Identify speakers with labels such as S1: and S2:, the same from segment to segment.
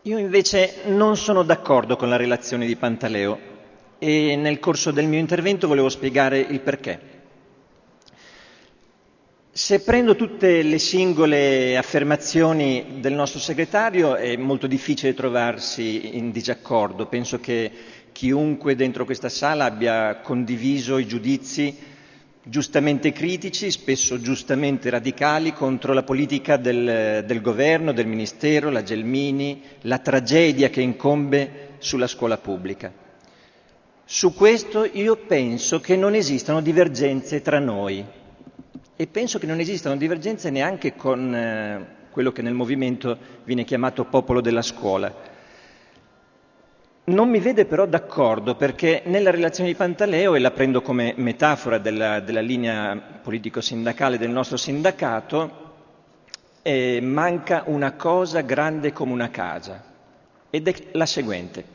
S1: Io invece non sono d'accordo con la relazione di Pantaleo e nel corso del mio intervento volevo spiegare il perché. Se prendo tutte le singole affermazioni del nostro segretario è molto difficile trovarsi in disaccordo. Penso che chiunque dentro questa sala abbia condiviso i giudizi giustamente critici, spesso giustamente radicali, contro la politica del governo, del ministero, la Gelmini, la tragedia che incombe sulla scuola pubblica. Su questo io penso che non esistano divergenze tra noi e penso che non esistano divergenze neanche con quello che nel movimento viene chiamato popolo della scuola. Non mi vede però d'accordo perché nella relazione di Pantaleo, e la prendo come metafora della linea politico-sindacale del nostro sindacato, manca una cosa grande come una casa, ed è la seguente.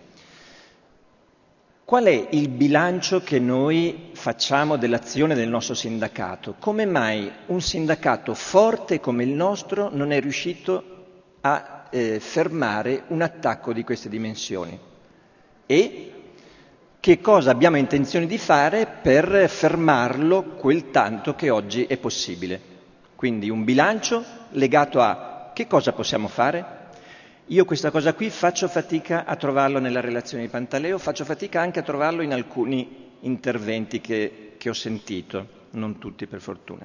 S1: Qual è il bilancio che noi facciamo dell'azione del nostro sindacato? Come mai un sindacato forte come il nostro non è riuscito a fermare un attacco di queste dimensioni? E che cosa abbiamo intenzione di fare per fermarlo quel tanto che oggi è possibile? Quindi un bilancio legato a che cosa possiamo fare? Io questa cosa qui faccio fatica a trovarlo nella relazione di Pantaleo, faccio fatica anche a trovarlo in alcuni interventi che ho sentito, non tutti per fortuna.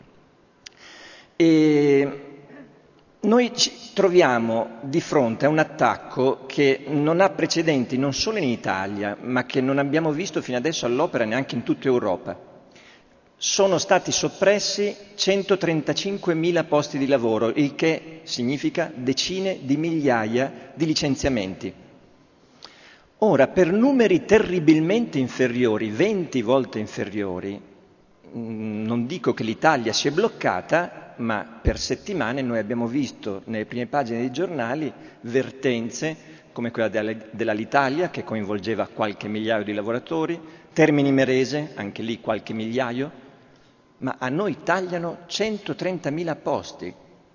S1: E noi ci troviamo di fronte a un attacco che non ha precedenti non solo in Italia, ma che non abbiamo visto fino adesso all'opera neanche in tutta Europa. Sono stati soppressi 135.000 posti di lavoro, il che significa decine di migliaia di licenziamenti. Ora, per numeri terribilmente inferiori, 20 volte inferiori, non dico che l'Italia si è bloccata, ma per settimane noi abbiamo visto nelle prime pagine dei giornali vertenze come quella dell'Alitalia, che coinvolgeva qualche migliaio di lavoratori, Termini Imerese, anche lì qualche migliaio, ma a noi tagliano 130.000 posti.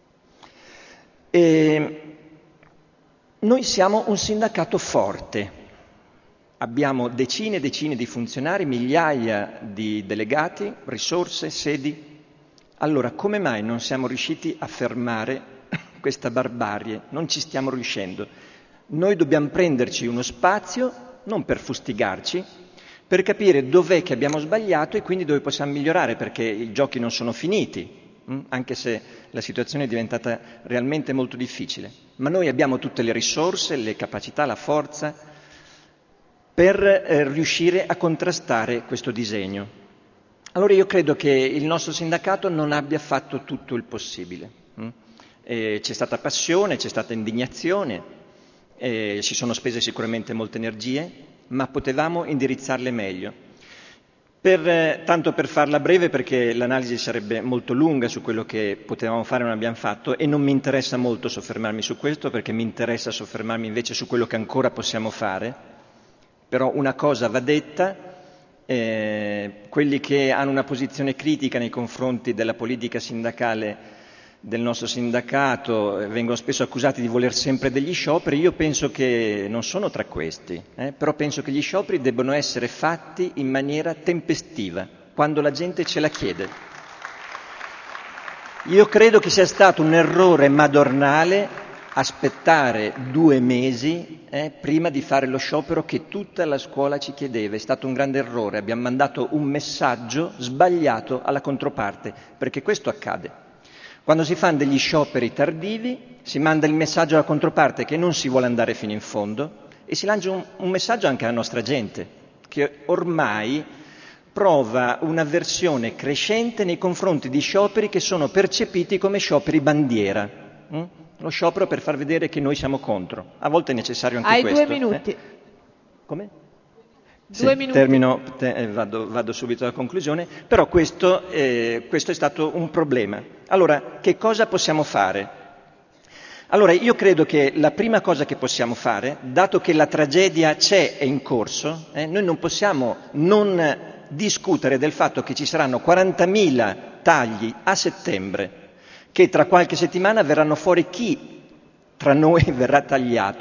S1: E noi siamo un sindacato forte, abbiamo decine e decine di funzionari, migliaia di delegati, risorse, sedi. Allora, come mai non siamo riusciti a fermare questa barbarie? Non ci stiamo riuscendo. Noi dobbiamo prenderci uno spazio, non per fustigarci, per capire dov'è che abbiamo sbagliato e quindi dove possiamo migliorare, perché i giochi non sono finiti, anche se la situazione è diventata realmente molto difficile. Ma noi abbiamo tutte le risorse, le capacità, la forza per riuscire a contrastare questo disegno. Allora io credo che il nostro sindacato non abbia fatto tutto il possibile. C'è stata passione, c'è stata indignazione, si sono spese sicuramente molte energie, ma potevamo indirizzarle meglio. Tanto per farla breve, perché l'analisi sarebbe molto lunga su quello che potevamo fare e non abbiamo fatto, e non mi interessa molto soffermarmi su questo, perché mi interessa soffermarmi invece su quello che ancora possiamo fare. Però una cosa va detta, quelli che hanno una posizione critica nei confronti della politica sindacale del nostro sindacato vengono spesso accusati di voler sempre degli scioperi. Io penso che non sono tra questi, però penso che gli scioperi debbano essere fatti in maniera tempestiva, quando la gente ce la chiede. Io credo che sia stato un errore madornale aspettare 2 mesi prima di fare lo sciopero che tutta la scuola ci chiedeva. È stato un grande errore, abbiamo mandato un messaggio sbagliato alla controparte, perché questo accade. Quando si fanno degli scioperi tardivi si manda il messaggio alla controparte che non si vuole andare fino in fondo e si lancia un messaggio anche alla nostra gente, che ormai prova un'avversione crescente nei confronti di scioperi che sono percepiti come scioperi bandiera. Lo sciopero per far vedere che noi siamo contro. A volte è necessario anche questo.
S2: Hai 2 minuti.
S1: Come?
S2: 2 minuti.
S1: Termino, vado subito alla conclusione, però questo è stato un problema. Allora, che cosa possiamo fare? Allora, io credo che la prima cosa che possiamo fare, dato che la tragedia c'è e in corso, noi non possiamo non discutere del fatto che ci saranno 40.000 tagli a settembre, che tra qualche settimana verranno fuori chi tra noi verrà tagliato.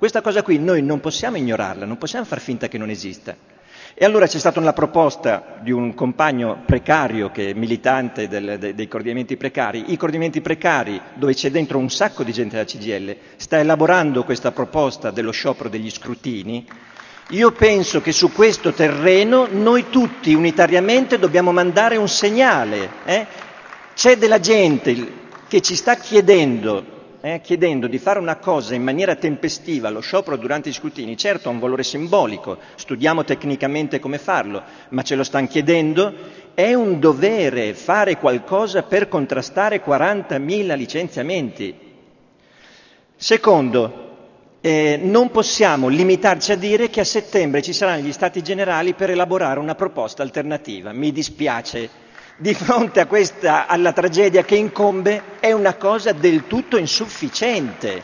S1: Questa cosa qui noi non possiamo ignorarla, non possiamo far finta che non esista. E allora c'è stata una proposta di un compagno precario che è militante dei coordinamenti precari. I coordinamenti precari, dove c'è dentro un sacco di gente della CGIL, sta elaborando questa proposta dello sciopero degli scrutini. Io penso che su questo terreno noi tutti unitariamente dobbiamo mandare un segnale. C'è della gente che ci sta chiedendo di fare una cosa in maniera tempestiva, lo sciopero durante gli scrutini, certo ha un valore simbolico, studiamo tecnicamente come farlo, ma ce lo stanno chiedendo, è un dovere fare qualcosa per contrastare 40.000 licenziamenti. Secondo, non possiamo limitarci a dire che a settembre ci saranno gli stati generali per elaborare una proposta alternativa. Mi dispiace. Di fronte a alla tragedia che incombe, è una cosa del tutto insufficiente.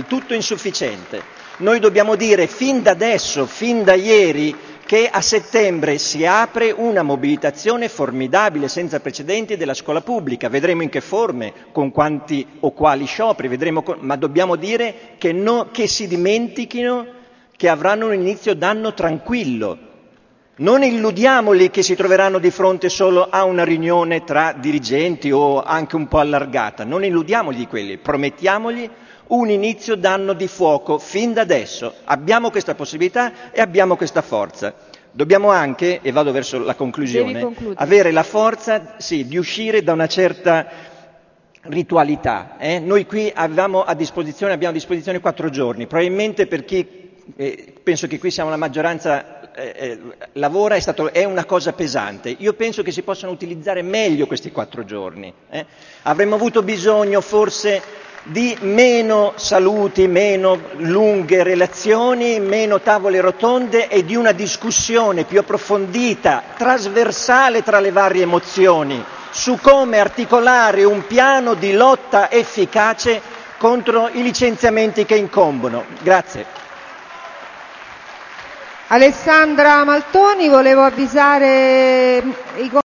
S1: Noi dobbiamo dire fin da adesso, fin da ieri, che a settembre si apre una mobilitazione formidabile, senza precedenti, della scuola pubblica. Vedremo in che forme, con quanti o quali scioperi, ma dobbiamo dire che si dimentichino che avranno un inizio d'anno tranquillo. Non illudiamoli che si troveranno di fronte solo a una riunione tra dirigenti o anche un po' allargata, non illudiamoli di quelli, promettiamogli un inizio d'anno di fuoco fin da adesso. Abbiamo questa possibilità e abbiamo questa forza. Dobbiamo anche, e vado verso la conclusione, avere la forza di uscire da una certa ritualità. Noi qui abbiamo a disposizione 4 giorni, probabilmente per chi, penso che qui siamo la maggioranza, lavora è una cosa pesante. Io penso che si possano utilizzare meglio questi 4 giorni. Avremmo avuto bisogno forse di meno saluti, meno lunghe relazioni, meno tavole rotonde e di una discussione più approfondita, trasversale tra le varie emozioni, su come articolare un piano di lotta efficace contro i licenziamenti che incombono. Grazie.
S2: Alessandra Maltoni, volevo avvisare i